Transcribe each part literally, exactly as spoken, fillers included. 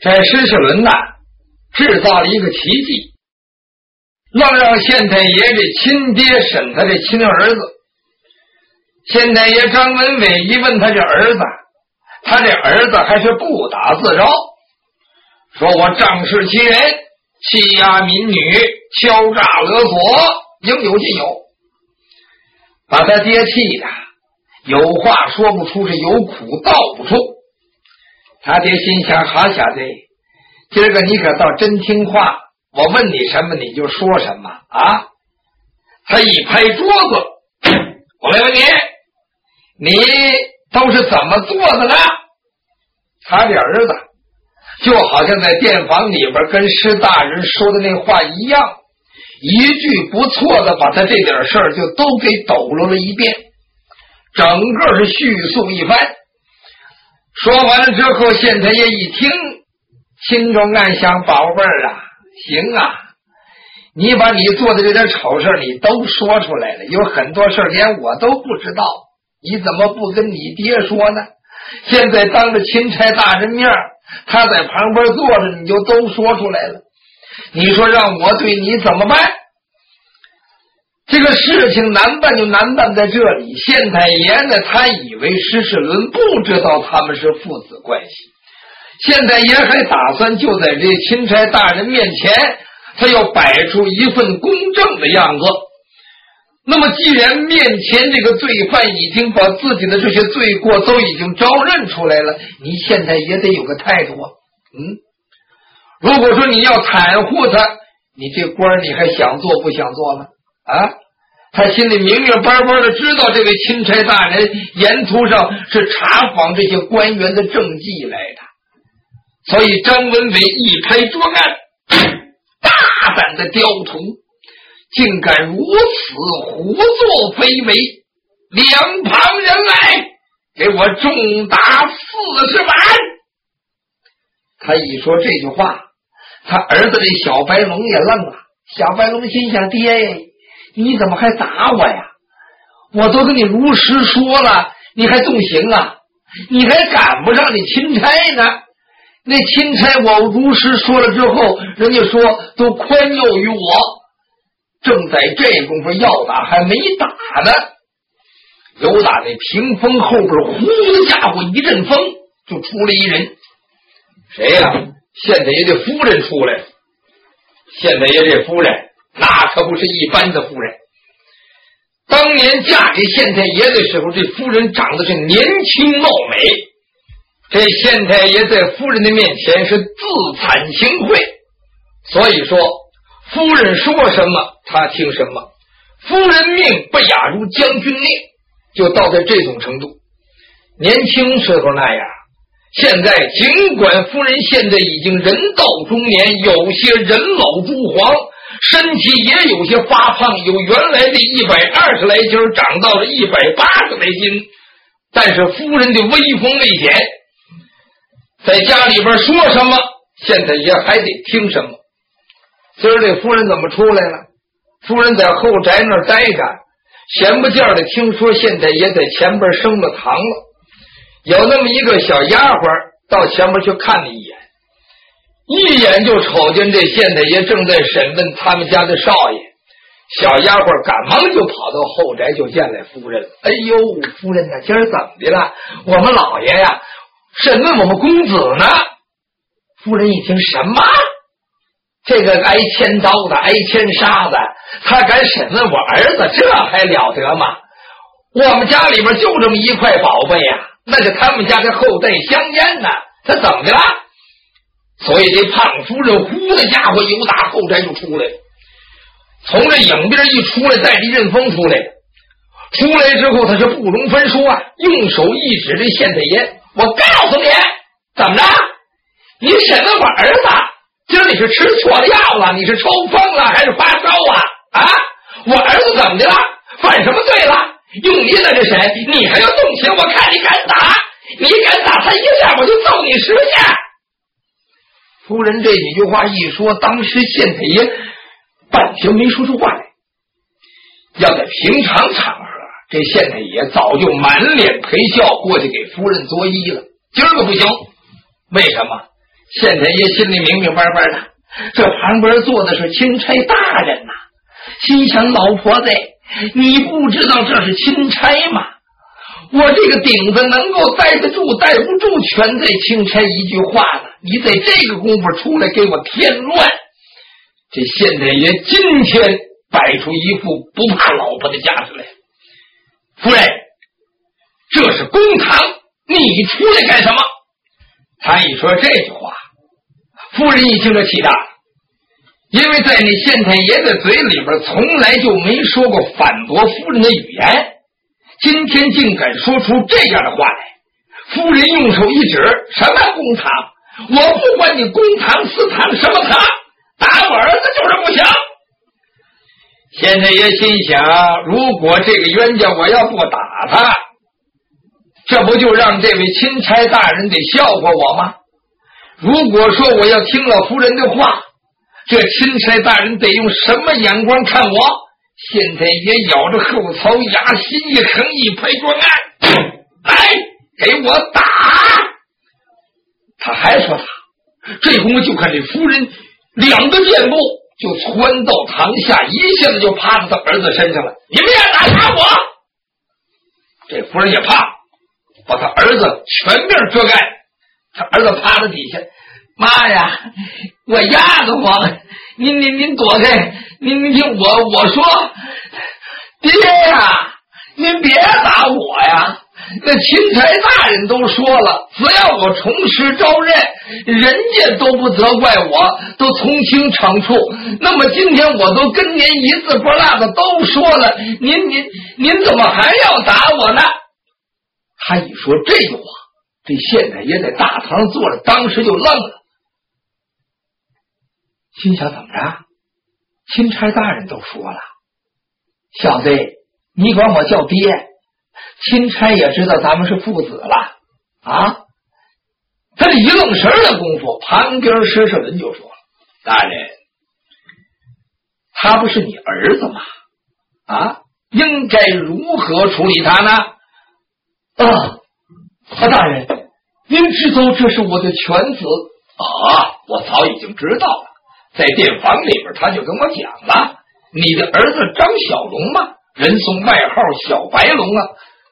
这施世伦呐，制造了一个奇迹，愣让县太爷这亲爹审他这亲儿子。县太爷张文伟一问他这儿子，他这儿子还是不打自招，说我仗势欺人，欺压民女，敲诈勒索，应有尽有，把他爹气的有话说不出，是有苦道不出。他爹心想，好小子，今儿个你可倒真听话，我问你什么你就说什么啊！他一拍桌子，我来问你，你都是怎么做的呢？他这儿子就好像在店房里边跟施大人说的那话一样，一句不错的把他这点事儿就都给抖搂了一遍，整个是叙述一番。说完了之后，县太爷一听，心中暗想，宝贝儿啊，行啊，你把你做的这点丑事你都说出来了，有很多事连我都不知道，你怎么不跟你爹说呢？现在当着钦差大人面，他在旁边坐着，你就都说出来了，你说让我对你怎么办？这个事情难办就难办在这里，县太爷呢，他以为施世伦不知道他们是父子关系，县太爷还打算就在这钦差大人面前，他要摆出一份公正的样子。那么既然面前这个罪犯已经把自己的这些罪过都已经招认出来了，你县太爷得有个态度啊。嗯，如果说你要袒护他，你这官你还想做不想做了啊？他心里明明白白的知道这位钦差大人沿途上是查访这些官员的政绩来的，所以张文伟一拍桌案，大胆的刁徒，竟敢如此胡作非为，两旁人来，给我重打四十板。他一说这句话，他儿子这小白龙也愣了。小白龙心想，爹，你怎么还打我呀？我都跟你如实说了，你还动刑啊？你还赶不上你钦差呢。那钦差我如实说了之后，人家说都宽宥于我，正在这功夫要打还没打呢，有打那屏风后边呼的家伙一阵风，就出来一人。谁呀、啊？县太爷这夫人出来了。县太爷这夫人那可不是一般的夫人，当年嫁给县太爷的时候，这夫人长得是年轻貌美，这县太爷在夫人的面前是自惭形秽，所以说夫人说什么他听什么，夫人命不亚如将军令，就到在这种程度。年轻时候那样，现在尽管夫人现在已经人到中年，有些人老珠黄，身体也有些发胖，有原来的一百二十来斤长到了一百八十来斤，但是夫人的威风未减，在家里边说什么县太爷还得听什么。今儿这夫人怎么出来了？夫人在后宅那儿待着，闲不见的听说县太爷在前边升了堂了，有那么一个小丫鬟到前面去看了一眼，一眼就瞅见这县太爷正在审问他们家的少爷。小丫鬟赶忙就跑到后宅就见来夫人。哎呦，夫人呢？今儿怎么的了？我们老爷呀审问我们公子呢。夫人一听，什么？这个挨千刀的，挨千杀的，他敢审问我儿子，这还了得吗？我们家里边就这么一块宝贝呀，那是他们家的后代香烟呢，他怎么的了？所以这胖夫人呼的家伙由打后宅就出来了，从这影边一出来，带着一阵风出来，出来之后他是不容分说啊，用手一指这县太爷，我告诉你，怎么着？你审问我儿子，今儿你是吃错了药了，你是抽风了还是发烧啊？啊，我儿子怎么的了？犯什么罪了？用你在这审，你还要动刑，我看你敢打，你敢打他一下，我就揍你十下。夫人这几句话一说，当时县太爷半天没说出话来。要在平常场合，这县太爷早就满脸陪笑过去给夫人作揖了，今儿个不行。为什么？ 县太爷心里明明白白的，这旁边坐的是钦差大人呐、啊，心想老婆子，你不知道这是钦差吗？我这个顶子能够待得住待不住，全在钦差一句话呢。你在这个功夫出来给我添乱，这县太爷今天摆出一副不怕老婆的架势来。夫人，这是公堂，你出来干什么？他一说这句话，夫人一听这气大了，因为在那县太爷的嘴里边从来就没说过反驳夫人的语言，今天竟敢说出这样的话来。夫人用手一指，什么公堂？我不管你公堂私堂什么堂，打我儿子就是不行。县太爷心想，如果这个冤家我要不打他，这不就让这位钦差大人得笑话我吗？如果说我要听了夫人的话，这钦差大人得用什么眼光看我？县太爷咬着后槽牙，心一横，一拍桌案，来给我打！他还说他，这功夫就看这夫人两个箭步就窜到堂下，一下子就趴到他儿子身上了。你们要打打我！这夫人也怕，把他儿子全面遮盖。他儿子趴在底下，妈呀，我压得慌！您您您躲开！您您听我我说，爹呀，您别打我呀！那钦差大人都说了，只要我从实招认，人家都不责怪我，都从轻惩处。那么今天我都跟您一字不落的都说了，您您您怎么还要打我呢？他一说这句话，这县太爷在大堂上坐着，当时就愣了，心想怎么着？钦差大人都说了，小子，你管我叫爹，钦差也知道咱们是父子了啊！他这一愣神的功夫，旁边施舍人就说了：“大人，他不是你儿子吗？啊，应该如何处理他呢？”啊，啊，大人，您知道这是我的犬子啊，我早已经知道了。在店房里边，他就跟我讲了，你的儿子张小龙嘛，人送外号小白龙啊。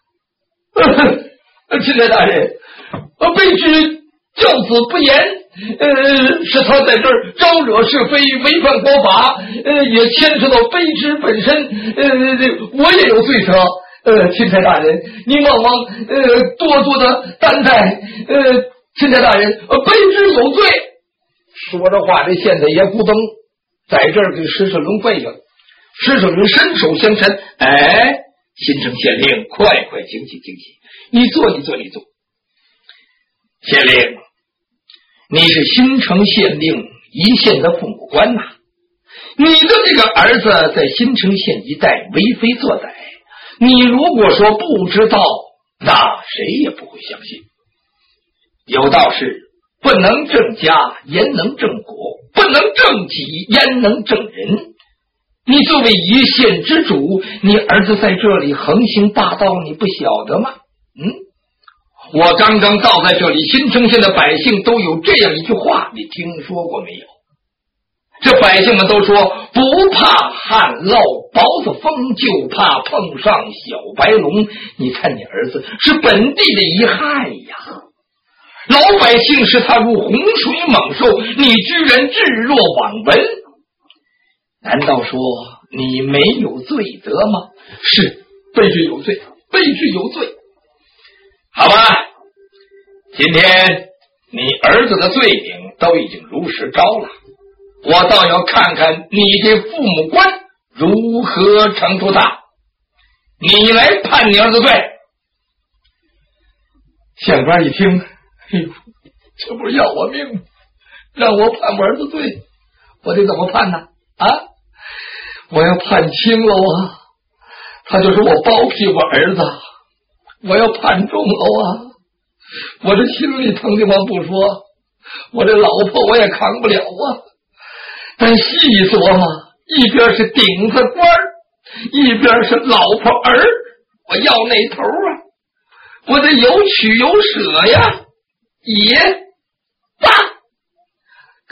钦差大人，卑职教子不严，呃，是他在这儿招惹是非，违反国法，呃，也牵扯到卑职本身，呃，我也有罪责。呃，钦差大人，您望望，呃，多多的担待。呃，钦差大人，呃，卑职有罪。说着话，这县太爷咕噔在这儿给施舍伦跪下了。施舍伦伸手相搀，哎，新城县令，快快请起，请起，你坐，你坐，你坐。县令，你是新城县令一县的父母官呐、啊，你的这个儿子在新城县一带为非作歹，你如果说不知道，那谁也不会相信。有道是，不能正家，焉能正国？不能正己，焉能正人？你作为一县之主，你儿子在这里横行霸道，你不晓得吗？嗯，我刚刚到在这里，新城县的百姓都有这样一句话，你听说过没有？这百姓们都说，不怕旱涝雹子风，就怕碰上小白龙。你看你儿子是本地的遗害呀，老百姓视他如洪水猛兽，你居然置若罔闻。难道说你没有罪责吗？是，卑职有罪，卑职有罪。好吧，今天你儿子的罪名都已经如实招了，我倒要看看你这父母官如何惩处他。你来判你儿子罪。县官一听，哎呦，这不是要我命吗？让我判我儿子罪，我得怎么判呢？啊，我要判轻了啊，他就说我包庇我儿子；我要判重了啊，我这心里疼的慌不说，我这老婆我也扛不了啊。但细琢磨，一边是顶子官，一边是老婆儿，我要哪头啊？我得有取有舍呀。也罢，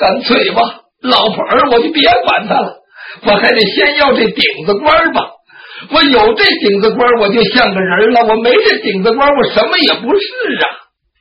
干脆吧，老婆儿我就别管他了，我还得先要这顶子官吧。我有这顶子官我就像个人了，我没这顶子官我什么也不是啊。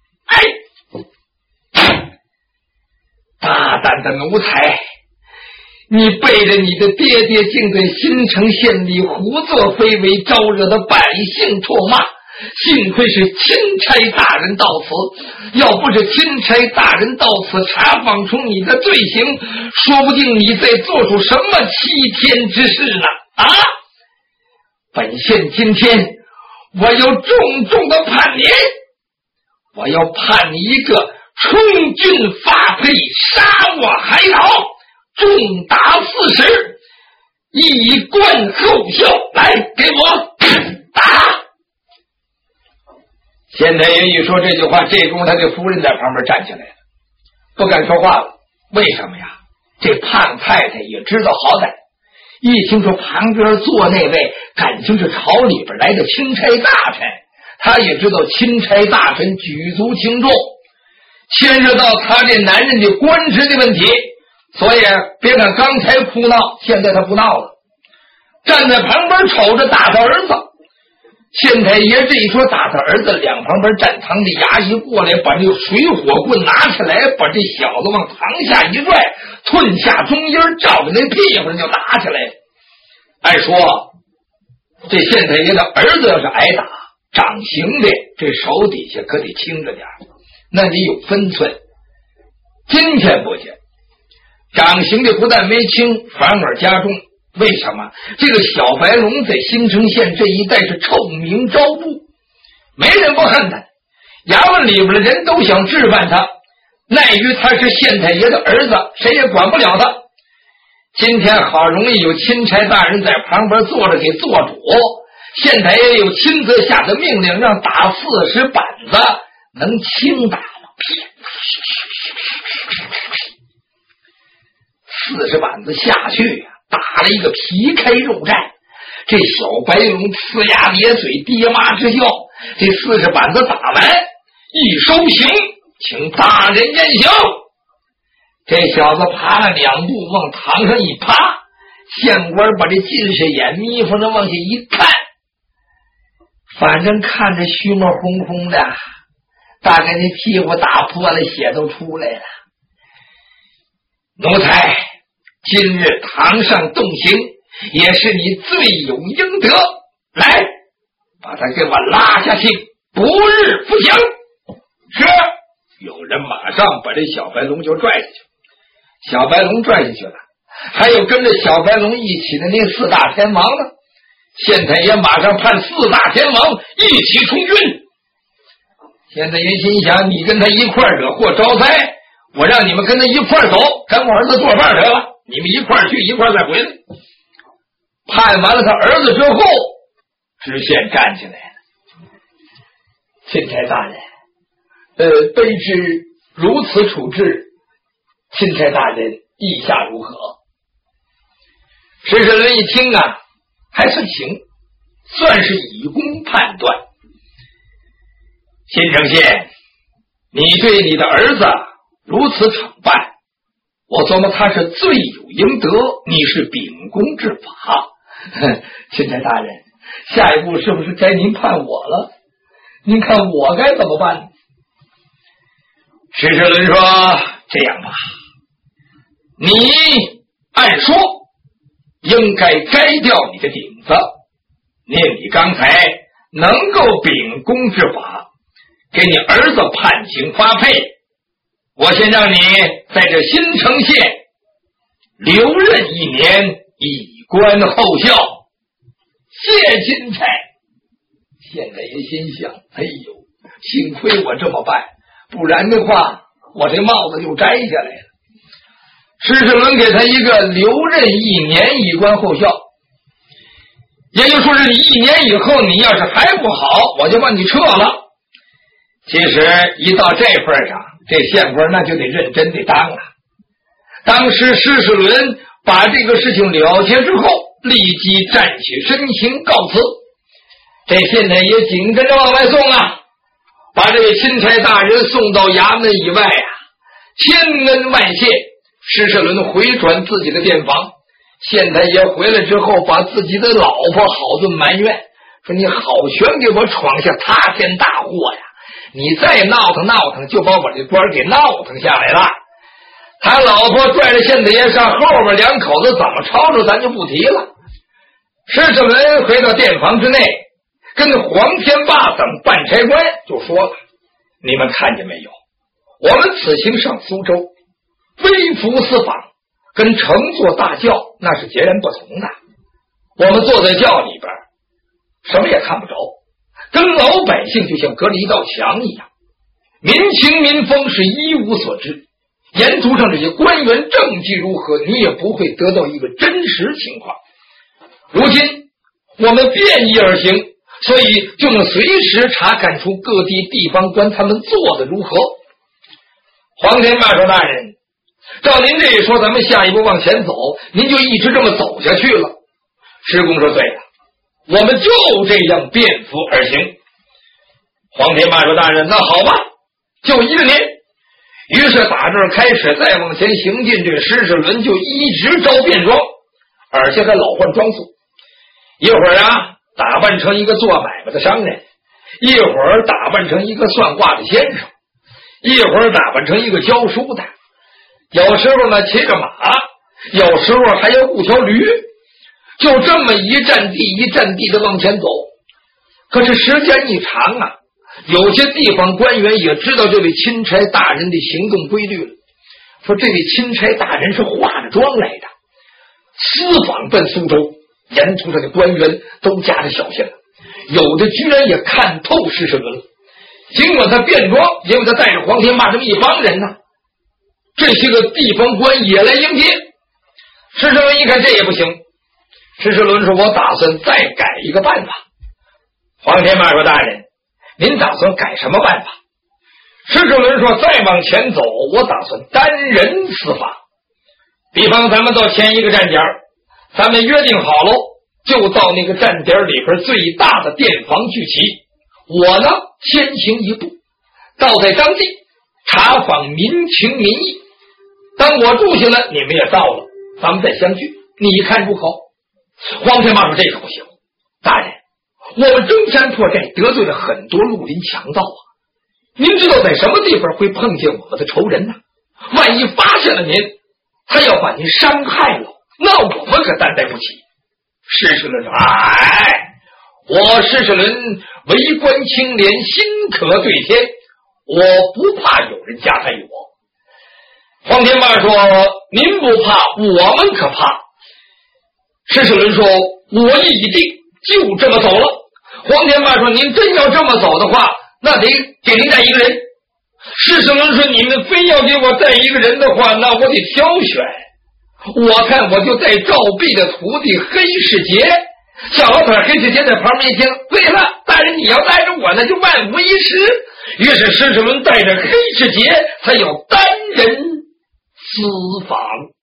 哎，大胆的奴才，你背着你的爹爹竟在新城县里胡作非为，招惹的百姓唾骂，幸亏是钦差大人到此，要不是钦差大人到此查访出你的罪行，说不定你在做出什么欺天之事呢。啊，本县今天我要重重的判你，我要判你一个充军发配，杀我海岛，重打四十，以观后效。来，给我打！县太爷一说这句话，这功夫他的夫人在旁边站起来了，不敢说话了。为什么呀？这胖太太也知道好歹，一听说旁边坐那位感情是朝里边来的钦差大臣，他也知道钦差大臣举足轻重，牵涉到他这男人的官职的问题，所以别看刚才哭闹，现在他不闹了，站在旁边瞅着打他儿子。县太爷这一说打他儿子，两旁边站堂的衙役过来，把这个水火棍拿起来，把这小子往堂下一拽，吞下中音，照着那屁股就打起来了。按说这县太爷的儿子要是挨打，掌刑的这手底下可得轻着点，那得有分寸。今天不行，掌刑的不但没轻，反而加重。为什么？这个小白龙在新城县这一带是臭名昭著，没人不恨他，衙门里边的人都想置办他，奈于他是县太爷的儿子，谁也管不了他。今天好容易有钦差大人在旁边坐着给做主，县太爷又亲自下的命令，让打四十板子，能轻打吗？四十板子下去呀、啊，打了一个皮开肉绽，这小白龙呲牙咧嘴，爹妈之笑。这四十板子打完，一收刑，请大人验刑。这小子爬了两步，往堂上一趴，县官把这近视眼眯缝着往下一看，反正看着虚模红红的，大概那屁股打破了，血都出来了。奴才，今日堂上动刑，也是你罪有应得。来，把他给我拉下去，不日服刑。是，有人马上把这小白龙就拽下去。小白龙拽下去了，还有跟着小白龙一起的那四大天王呢。县太爷马上判四大天王一起充军。县太爷心想，你跟他一块惹祸招灾，我让你们跟他一块走，跟我儿子做饭得了，你们一块去，一块再回来。判完了他儿子之后，知县站起来了。钦差大人，呃，卑职如此处置，钦差大人意下如何？石世人一听啊，还算行，算是以公判断。新城县，你对你的儿子如此惩办，我琢磨他是罪有应得，你是秉公治法。钦差大人，下一步是不是该您判我了？您看我该怎么办？石世伦说，这样吧，你按说应该摘掉你的顶子，念你刚才能够秉公治法，给你儿子判刑发配，我先让你在这新城县留任一年，以观后效。谢钦差。县太爷心想，哎呦，幸亏我这么办，不然的话我这帽子就摘下来了。施世伦给他一个留任一年，以观后效，也就说是你一年以后，你要是还不好，我就把你撤了。其实一到这份上，这县官那就得认真的当了。当时施世伦把这个事情了结之后，立即站起身形告辞。这县太爷紧跟着往外送啊，把这位钦差大人送到衙门以外啊，千恩万谢， 施世伦回转自己的店房，县太爷回来之后，把自己的老婆好顿埋怨，说你好全给我闯下塌天大祸呀！你再闹腾闹腾，就把我这官给闹腾下来了。他老婆拽着县太爷上后边，两口子怎么吵吵咱就不提了。施世伦回到店房之内，跟黄天霸等办差官就说了，你们看见没有，我们此行上苏州，微服私访跟乘坐大轿那是截然不同的。我们坐在轿里边什么也看不着，跟老百姓就像隔了一道墙一样，民情民风是一无所知，沿途上这些官员政绩如何，你也不会得到一个真实情况。如今我们便衣而行，所以就能随时查看出各地地方官他们做的如何。黄天霸说，大人，照您这一说，咱们下一步往前走，您就一直这么走下去了。施公说，对了，我们就这样便服而行。黄天霸说，大人，那好吧，就一个您。于是打这儿开始再往前行进，这个施世伦就一直招便装，而且还老换装束。一会儿啊打扮成一个做买卖的商人，一会儿打扮成一个算卦的先生，一会儿打扮成一个教书的，有时候呢骑着马，有时候还要雇条驴，就这么一站地一站地的往前走。可是时间一长啊，有些地方官员也知道这位钦差大人的行动规律了，说这位钦差大人是化着妆来的，私访奔苏州，沿途上的官员都加着小心了，有的居然也看透施世伦了。尽管他变装，因为他带着黄天霸这么一帮人呢，这些个地方官也来迎接。施世伦一看这也不行，施世伦说，我打算再改一个办法。黄天霸说，大人，您打算改什么办法？施世伦说，再往前走，我打算单人司法。比方咱们到前一个站点，咱们约定好了，就到那个站点里边最大的店房聚齐。我呢先行一步，到在当地查访民情民意，当我住下了，你们也到了，咱们再相聚，你看如何？黄天霸说，这个不行，大人，我们征山破寨得罪了很多绿林强盗啊，您知道在什么地方会碰见我们的仇人呢？万一发现了您，他要把您伤害了，那我们可担待不起。施世伦说，哎，我施世伦为官清廉，心可对天，我不怕有人加害于我。黄天霸说，您不怕，我们可怕。施世伦说，我意已定，就这么走了。黄天霸说，您真要这么走的话，那得给您带一个人。施世伦说，你们非要给我带一个人的话，那我得挑选。我看我就带赵弼的徒弟黑世杰。小老腿黑世杰在旁边一听，对了，大人你要带着我，那就万无一失。于是施世伦带着黑世杰，他要单人私访。